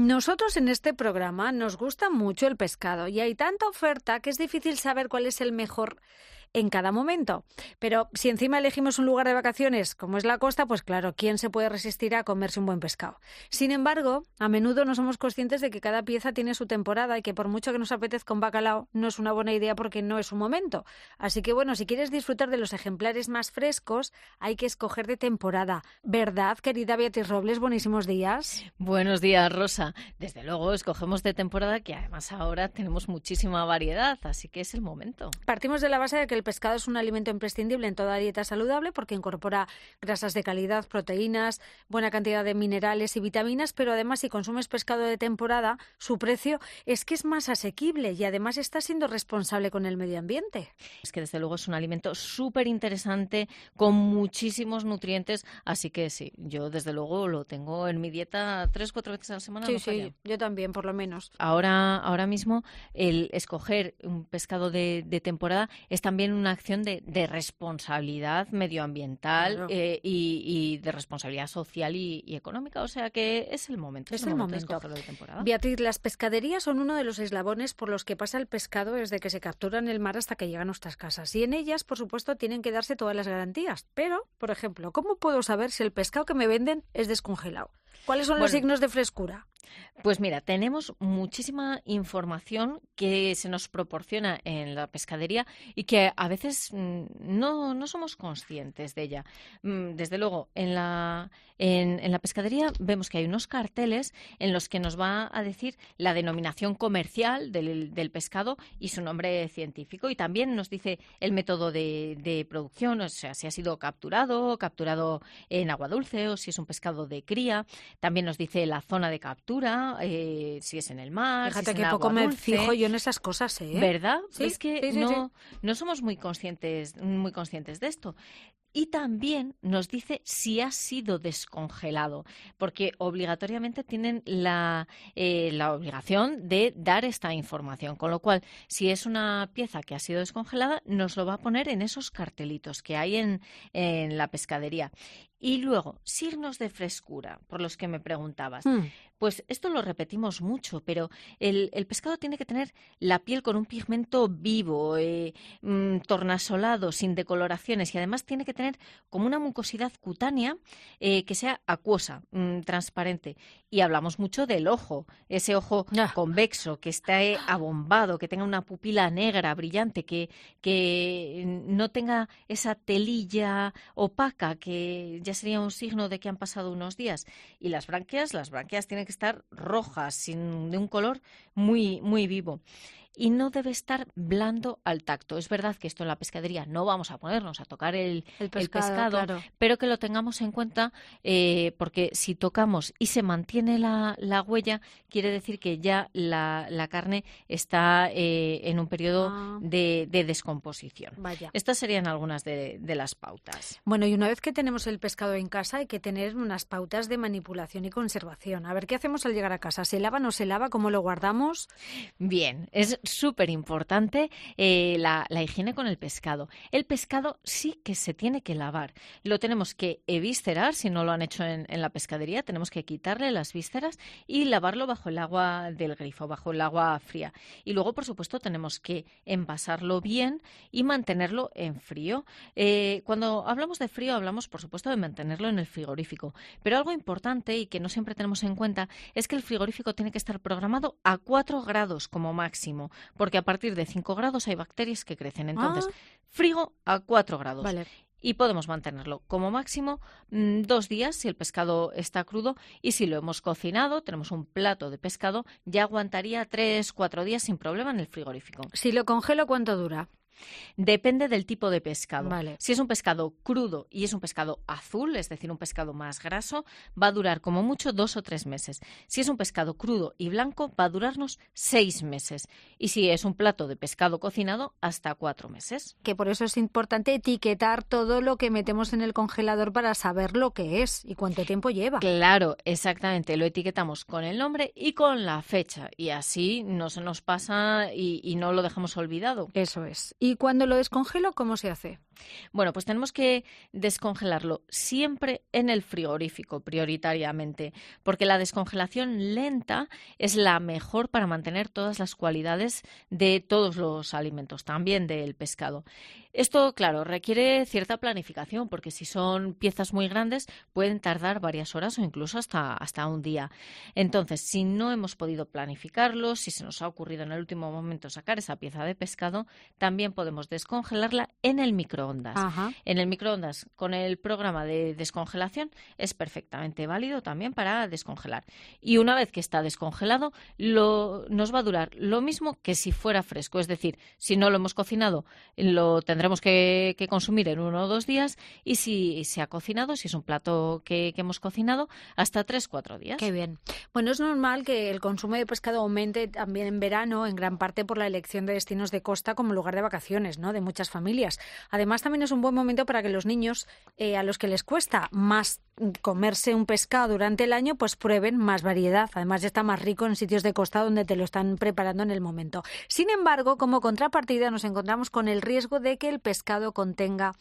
Nosotros en este programa nos gusta mucho el pescado y hay tanta oferta que es difícil saber cuál es el mejor en cada momento. Pero si encima elegimos un lugar de vacaciones como es la costa, pues claro, ¿quién se puede resistir a comerse un buen pescado? Sin embargo, a menudo no somos conscientes de que cada pieza tiene su temporada y que por mucho que nos apetezca un bacalao, no es una buena idea porque no es su momento. Así que bueno, si quieres disfrutar de los ejemplares más frescos, hay que escoger de temporada. ¿Verdad, querida Beatriz Robles? Buenísimos días. Buenos días, Rosa. Desde luego, escogemos de temporada, que además ahora tenemos muchísima variedad, así que es el momento. Partimos de la base de que el pescado es un alimento imprescindible en toda dieta saludable porque incorpora grasas de calidad, proteínas, buena cantidad de minerales y vitaminas, pero además si consumes pescado de temporada, su precio es que es más asequible y además está siendo responsable con el medio ambiente. Es que desde luego es un alimento súper interesante con muchísimos nutrientes, así que sí, yo desde luego lo tengo en mi dieta 3-4 veces a la semana. Sí, no falla. sí, yo también, por lo menos. Ahora mismo el escoger un pescado de temporada es también una acción de responsabilidad medioambiental, Claro. y de responsabilidad social y económica, o sea que es el momento. Es el momento. De escogerlo de temporada. Beatriz, las pescaderías son uno de los eslabones por los que pasa el pescado desde que se captura en el mar hasta que llega a nuestras casas. Y en ellas, por supuesto, tienen que darse todas las garantías. Pero, por ejemplo, ¿cómo puedo saber si el pescado que me venden es descongelado? ¿Cuáles son los signos de frescura? Pues mira, tenemos muchísima información que se nos proporciona en la pescadería y que a veces no somos conscientes de ella. Desde luego, en la pescadería vemos que hay unos carteles en los que nos va a decir la denominación comercial del pescado y su nombre científico, y también nos dice el método de producción, o sea, si ha sido capturado en agua dulce o si es un pescado de cría. También nos dice la zona de captura, si es en el mar, Fíjate si es que en poco agua me dulce. fijo yo en esas cosas, ¿eh? ¿Verdad? Sí, Es que sí. no somos muy conscientes de esto. Y también nos dice si ha sido descongelado, porque obligatoriamente tienen la obligación de dar esta información. Con lo cual, si es una pieza que ha sido descongelada, nos lo va a poner en esos cartelitos que hay en la pescadería. Y luego, signos de frescura, por los que me preguntabas. Pues esto lo repetimos mucho, pero el pescado tiene que tener la piel con un pigmento vivo, tornasolado, sin decoloraciones, y además tiene que tener como una mucosidad cutánea que sea acuosa, transparente. Y hablamos mucho del ojo, ese ojo convexo, que esté abombado, que tenga una pupila negra, brillante, que no tenga esa telilla opaca, que ya sería un signo de que han pasado unos días. Y las branquias tienen que estar rojas, de un color muy, muy vivo. Y no debe estar blando al tacto. Es verdad que esto en la pescadería no vamos a ponernos a tocar el pescado, claro. pero que lo tengamos en cuenta, porque si tocamos y se mantiene la huella, quiere decir que ya la carne está en un periodo de descomposición. Vaya. Estas serían algunas de las pautas. Bueno, y una vez que tenemos el pescado en casa hay que tener unas pautas de manipulación y conservación. A ver, ¿qué hacemos al llegar a casa? ¿Se lava, no se lava? ¿Cómo lo guardamos? Bien, es súper importante la higiene con el pescado. El pescado sí que se tiene que lavar. Lo tenemos que eviscerar, si no lo han hecho en la pescadería, tenemos que quitarle las vísceras y lavarlo bajo el agua del grifo, bajo el agua fría. Y luego, por supuesto, tenemos que envasarlo bien y mantenerlo en frío. Cuando hablamos de frío, hablamos, por supuesto, de mantenerlo en el frigorífico. Pero algo importante y que no siempre tenemos en cuenta es que el frigorífico tiene que estar programado a 4 grados como máximo, porque a partir de 5 grados hay bacterias que crecen. Entonces, frigo a 4 grados. Vale. Y podemos mantenerlo como máximo 2 días si el pescado está crudo, y si lo hemos cocinado, tenemos un plato de pescado, ya aguantaría 3-4 días sin problema en el frigorífico. Si lo congelo, ¿cuánto dura? Depende del tipo de pescado. Vale. Si es un pescado crudo y es un pescado azul, es decir, un pescado más graso, va a durar como mucho 2 o 3 meses. Si es un pescado crudo y blanco, va a durarnos 6 meses. Y si es un plato de pescado cocinado, hasta 4 meses. Que por eso es importante etiquetar todo lo que metemos en el congelador para saber lo que es y cuánto tiempo lleva. Claro, exactamente. Lo etiquetamos con el nombre y con la fecha. Y así no se nos pasa y no lo dejamos olvidado. Eso es. ¿Y cuando lo descongelo, cómo se hace? Bueno, pues tenemos que descongelarlo siempre en el frigorífico, prioritariamente, porque la descongelación lenta es la mejor para mantener todas las cualidades de todos los alimentos, también del pescado. Esto, claro, requiere cierta planificación, porque si son piezas muy grandes pueden tardar varias horas o incluso hasta un día. Entonces, si no hemos podido planificarlo, si se nos ha ocurrido en el último momento sacar esa pieza de pescado, también podemos descongelarla en el microondas. Ajá. En el microondas, con el programa de descongelación, es perfectamente válido también para descongelar. Y una vez que está descongelado, nos va a durar lo mismo que si fuera fresco. Es decir, si no lo hemos cocinado, lo tendremos que consumir en 1 o 2 días, y si se ha cocinado, si es un plato que hemos cocinado, hasta 3-4 días. Qué bien. Bueno, es normal que el consumo de pescado aumente también en verano, en gran parte por la elección de destinos de costa como lugar de vacaciones, ¿no?, de muchas familias. Además, también es un buen momento para que los niños, a los que les cuesta más comerse un pescado durante el año, pues prueben más variedad. Además, ya está más rico en sitios de costa donde te lo están preparando en el momento. Sin embargo, como contrapartida, nos encontramos con el riesgo de que el pescado contenga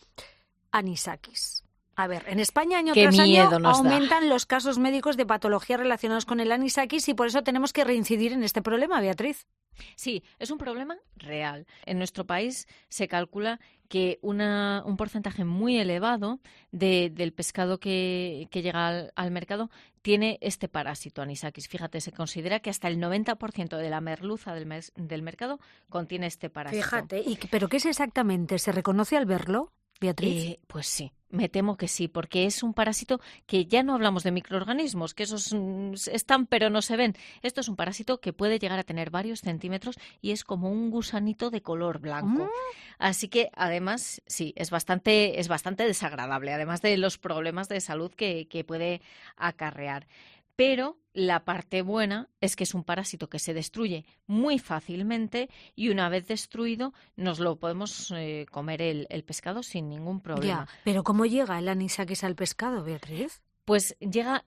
anisakis. A ver, en España año Qué tras miedo año nos da. aumentan los casos médicos de patologías relacionadas con el anisakis y por eso tenemos que reincidir en este problema, Beatriz. Sí, es un problema real. En nuestro país se calcula que un porcentaje muy elevado del pescado que llega al mercado tiene este parásito anisakis. Fíjate, se considera que hasta el 90% de la merluza del mercado contiene este parásito. Fíjate, ¿pero qué es exactamente? ¿Se reconoce al verlo, Beatriz? Pues sí, me temo que sí, porque es un parásito que ya no hablamos de microorganismos, que esos están pero no se ven. Esto es un parásito que puede llegar a tener varios centímetros y es como un gusanito de color blanco. Así que además, sí, es bastante desagradable, además de los problemas de salud que puede acarrear. Pero la parte buena es que es un parásito que se destruye muy fácilmente y una vez destruido nos lo podemos comer el pescado sin ningún problema. Ya, pero ¿cómo llega el anisakis al pescado, Beatriz? Pues llega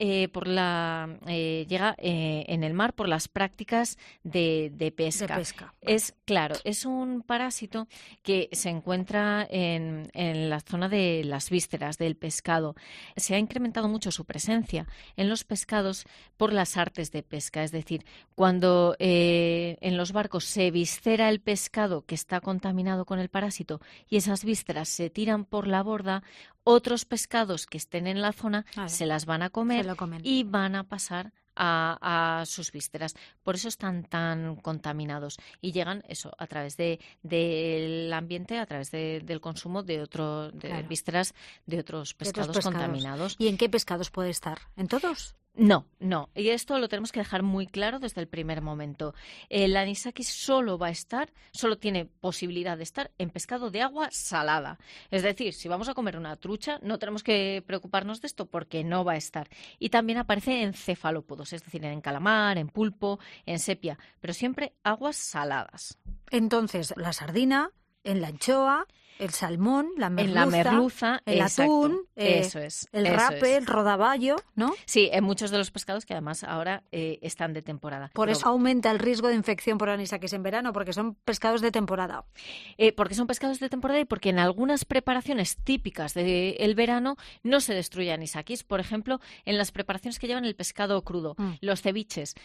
en el mar por las prácticas de pesca. De pesca. Es un parásito que se encuentra en la zona de las vísceras del pescado. Se ha incrementado mucho su presencia en los pescados por las artes de pesca, es decir, cuando en los barcos se viscera el pescado que está contaminado con el parásito y esas vísceras se tiran por la borda, otros pescados que estén en la zona se las van a comer y van a pasar a sus vísceras. Por eso están tan contaminados y llegan a través del ambiente, a través del consumo de vísceras de otros pescados contaminados. ¿Y en qué pescados puede estar? ¿En todos? No. Y esto lo tenemos que dejar muy claro desde el primer momento. El anisakis solo tiene posibilidad de estar en pescado de agua salada. Es decir, si vamos a comer una trucha, no tenemos que preocuparnos de esto porque no va a estar. Y también aparece en cefalópodos, es decir, en calamar, en pulpo, en sepia, pero siempre aguas saladas. Entonces, la sardina, en la anchoa, el salmón, la merluza, el atún, el rape, el rodaballo, ¿no? Sí, en muchos de los pescados que además ahora están de temporada. Por eso aumenta el riesgo de infección por anisakis en verano, porque son pescados de temporada. Porque son pescados de temporada y porque en algunas preparaciones típicas del verano no se destruye anisakis. Por ejemplo, en las preparaciones que llevan el pescado crudo, los ceviches,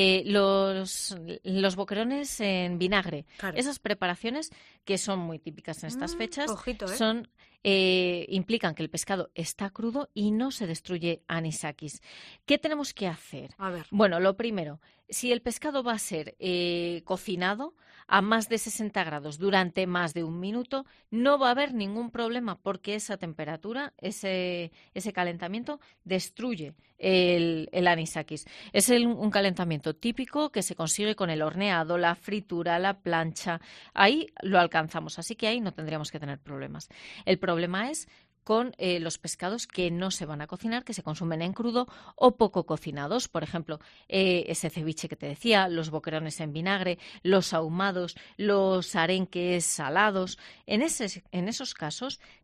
los boquerones en vinagre. Claro. Esas preparaciones que son muy típicas en estas fechas implican que el pescado está crudo y no se destruye anisakis. ¿Qué tenemos que hacer? A ver. Bueno, lo primero, si el pescado va a ser cocinado a más de 60 grados durante más de 1 minuto, no va a haber ningún problema porque esa temperatura, ese calentamiento, destruye el anisakis. Es un calentamiento típico que se consigue con el horneado, la fritura, la plancha. Ahí lo alcanzamos, así que ahí no tendríamos que tener problemas. El problema es con los pescados que no se van a cocinar, que se consumen en crudo o poco cocinados. Por ejemplo, ese ceviche que te decía, los boquerones en vinagre, los ahumados, los arenques salados. En esos casos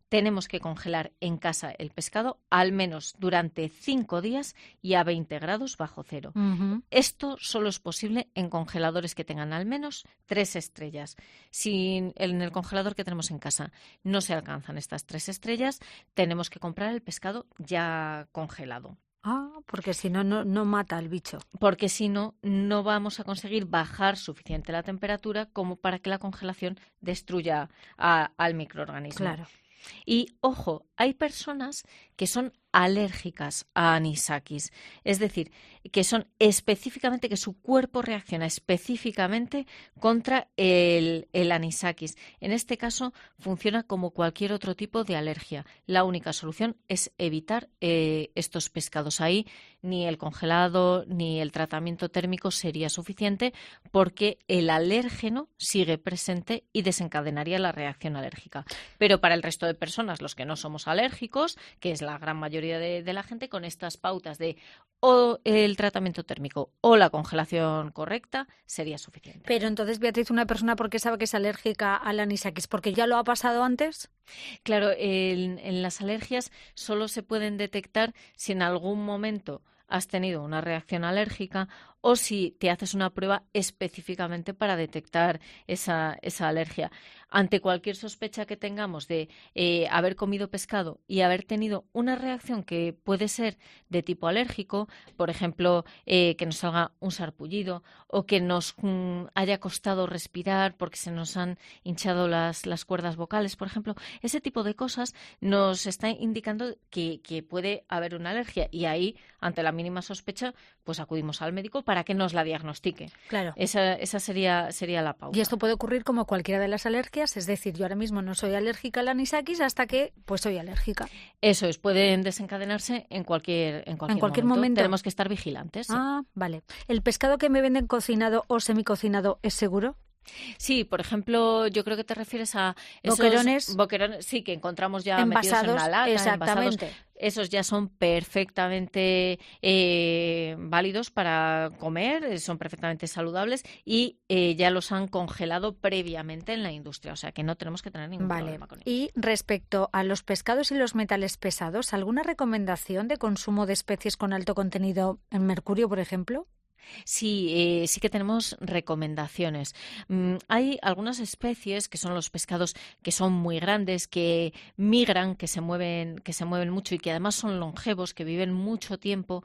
tenemos que congelar en casa el pescado al menos durante 5 días y a 20 grados bajo cero. Esto solo es posible en congeladores que tengan al menos 3 estrellas. Si en el congelador que tenemos en casa no se alcanzan estas 3 estrellas, tenemos que comprar el pescado ya congelado. Porque si no, no mata al bicho. Porque si no, no vamos a conseguir bajar suficiente la temperatura como para que la congelación destruya al microorganismo. Claro. Y, ojo, hay personas que son alérgicas a anisakis, es decir, que son específicamente, que su cuerpo reacciona específicamente contra el anisakis. En este caso, funciona como cualquier otro tipo de alergia. La única solución es evitar estos pescados. Ahí ni el congelado ni el tratamiento térmico sería suficiente porque el alérgeno sigue presente y desencadenaría la reacción alérgica. Pero para el resto de personas, los que no somos alérgicos, que es la gran mayoría de la gente, con estas pautas de o el tratamiento térmico o la congelación correcta sería suficiente. Pero entonces, Beatriz, una persona, ¿por qué sabe que es alérgica al anisakis? ¿Porque ya lo ha pasado antes? Claro, en las alergias solo se pueden detectar si en algún momento has tenido una reacción alérgica o si te haces una prueba específicamente para detectar esa alergia. Ante cualquier sospecha que tengamos de haber comido pescado y haber tenido una reacción que puede ser de tipo alérgico, por ejemplo, que nos salga un sarpullido o que nos haya costado respirar porque se nos han hinchado las cuerdas vocales, por ejemplo, ese tipo de cosas nos está indicando que puede haber una alergia y ahí, ante la mínima sospecha, pues acudimos al médico para que nos la diagnostique. Claro. Esa sería la pauta. Y esto puede ocurrir como cualquiera de las alergias, es decir, yo ahora mismo no soy alérgica al anisakis hasta que pues soy alérgica. Eso es, pueden desencadenarse en cualquier momento. Tenemos que estar vigilantes. Sí. Vale. ¿El pescado que me venden cocinado o semicocinado es seguro? Sí, por ejemplo, yo creo que te refieres a esos boquerones, sí, que encontramos ya metidos en una lata, exactamente. Envasados. Esos ya son perfectamente válidos para comer, son perfectamente saludables y ya los han congelado previamente en la industria, o sea que no tenemos que tener ningún problema con ellos. Y respecto a los pescados y los metales pesados, ¿alguna recomendación de consumo de especies con alto contenido en mercurio, por ejemplo? Sí, sí que tenemos recomendaciones. Hay algunas especies que son los pescados que son muy grandes, que migran, que se mueven mucho y que además son longevos, que viven mucho tiempo,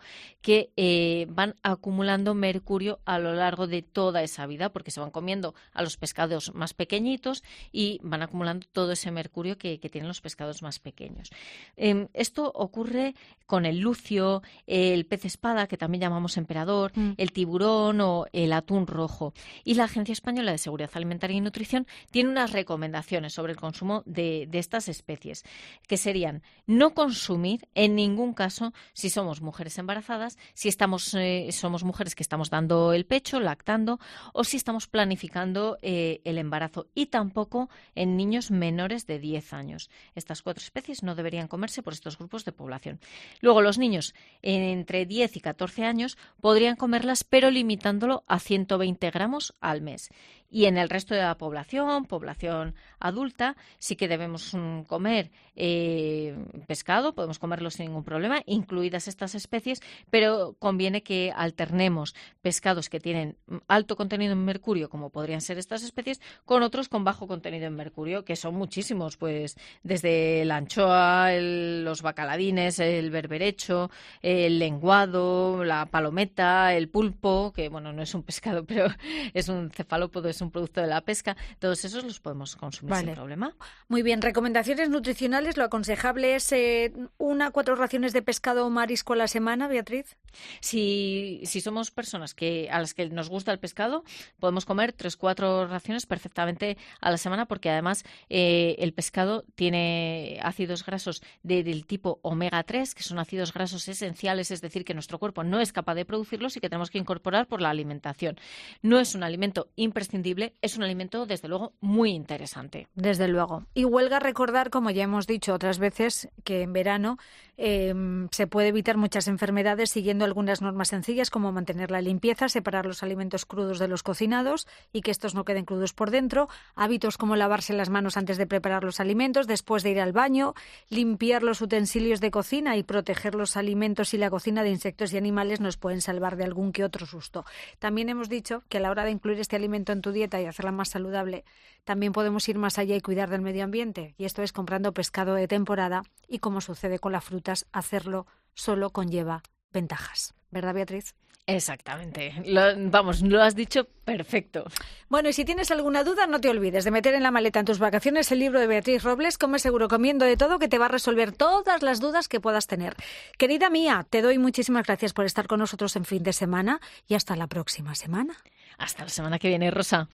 que van acumulando mercurio a lo largo de toda esa vida, porque se van comiendo a los pescados más pequeñitos y van acumulando todo ese mercurio que tienen los pescados más pequeños. Esto ocurre con el lucio, el pez espada, que también llamamos emperador, el tiburón o el atún rojo. Y la Agencia Española de Seguridad Alimentaria y Nutrición tiene unas recomendaciones sobre el consumo de estas especies, que serían no consumir en ningún caso si somos mujeres embarazadas, si somos mujeres que estamos dando el pecho, lactando, o si estamos planificando el embarazo, y tampoco en niños menores de 10 años. Estas 4 especies no deberían comerse por estos grupos de población. Luego, los niños entre 10 y 14 años podrían comerlas, pero limitándolo a 120 gramos al mes. Y en el resto de la población adulta, sí que debemos comer pescado, podemos comerlo sin ningún problema, incluidas estas especies, pero conviene que alternemos pescados que tienen alto contenido en mercurio, como podrían ser estas especies, con otros con bajo contenido en mercurio, que son muchísimos, pues desde la anchoa, los bacaladines, el berberecho, el lenguado, la palometa, el pulpo, que bueno, no es un pescado, pero es un cefalópodo, es un producto de la pesca. Todos esos los podemos consumir sin problema. Muy bien, recomendaciones nutricionales. Lo aconsejable es 1 a 4 raciones de pescado o marisco a la semana, Beatriz. Si somos personas a las que nos gusta el pescado, podemos comer 3-4 raciones perfectamente a la semana, porque además el pescado tiene ácidos grasos del tipo omega 3, que son ácidos grasos esenciales, es decir, que nuestro cuerpo no es capaz de producirlos y que tenemos que incorporar por la alimentación. No es un alimento imprescindible digerible, es un alimento, desde luego, muy interesante. Desde luego. Y huelga recordar, como ya hemos dicho otras veces, que en verano se puede evitar muchas enfermedades siguiendo algunas normas sencillas, como mantener la limpieza, separar los alimentos crudos de los cocinados y que estos no queden crudos por dentro, hábitos como lavarse las manos antes de preparar los alimentos, después de ir al baño, limpiar los utensilios de cocina y proteger los alimentos y la cocina de insectos y animales nos pueden salvar de algún que otro susto. También hemos dicho que a la hora de incluir este alimento en tu dieta y hacerla más saludable, también podemos ir más allá y cuidar del medio ambiente. Y esto es comprando pescado de temporada y, como sucede con las frutas, hacerlo solo conlleva ventajas. ¿Verdad, Beatriz? Exactamente. Lo has dicho perfecto. Bueno, y si tienes alguna duda, no te olvides de meter en la maleta en tus vacaciones el libro de Beatriz Robles, Come seguro comiendo de todo, que te va a resolver todas las dudas que puedas tener. Querida mía, te doy muchísimas gracias por estar con nosotros en fin de semana y hasta la próxima semana. Hasta la semana que viene, Rosa.